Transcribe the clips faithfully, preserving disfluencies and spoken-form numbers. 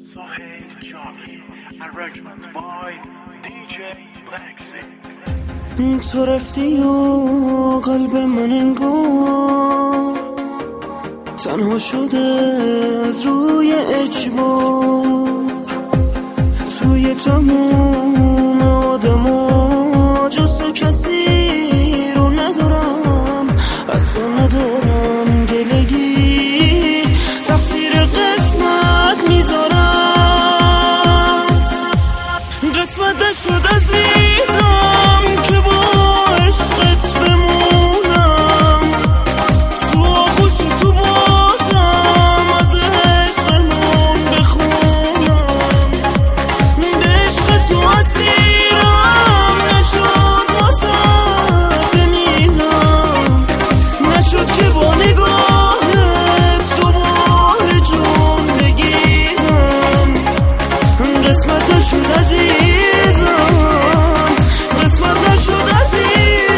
Sohail Jami, arrangement by دی جی Lexi. تو رفتی و قلب من انگار تنها شده از روی اجبار، توی تموم آدما جز تو کسی رو ندارم، از تو ندارم گلگی، تقصیر قسمت میذارم، قسمت نشد عزیزم که با عشقت بمونم، تو آغوش تو بازم از عشقمون بخونم، به عشق تو اسیرم نشد واسه بمیرم، نشد که با نگاهت دوباره جون بگیرم، قسمت نشد عزیزم، قسمت نشد عزیزم.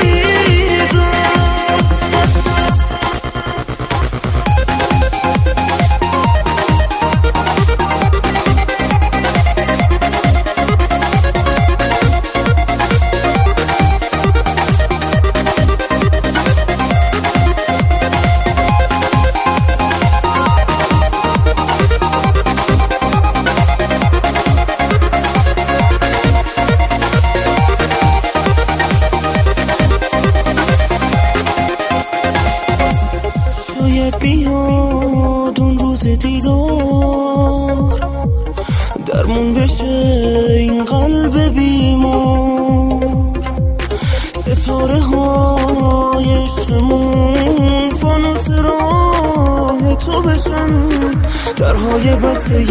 شاید بیاد اون روز دیدار، درمون بشه این قلب بیمار، ستاره های عشقمون فانوس راه تو بشن، درهای بسته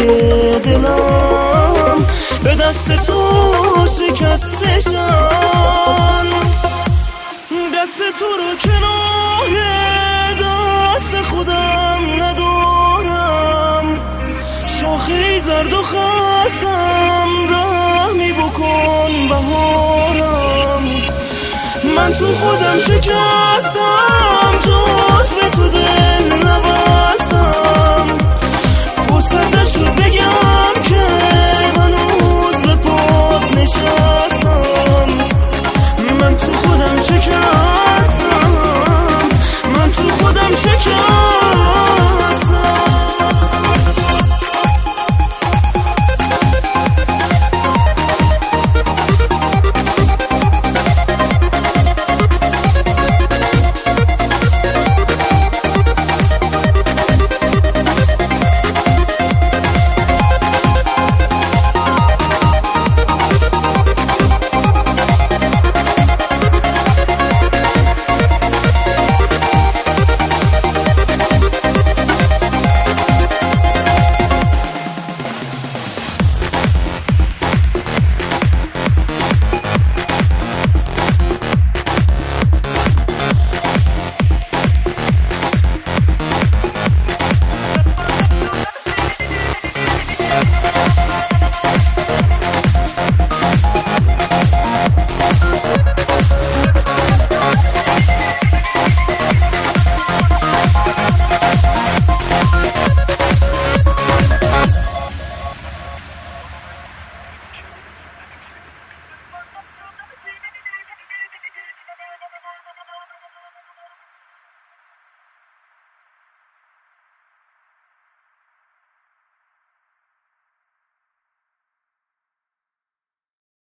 دلم به دست تو شکستشن، دست تو رو کنار دست خودم ندارم، شاخه زرد و خستم رحمی بکن بهارم، من تو خودم شکستم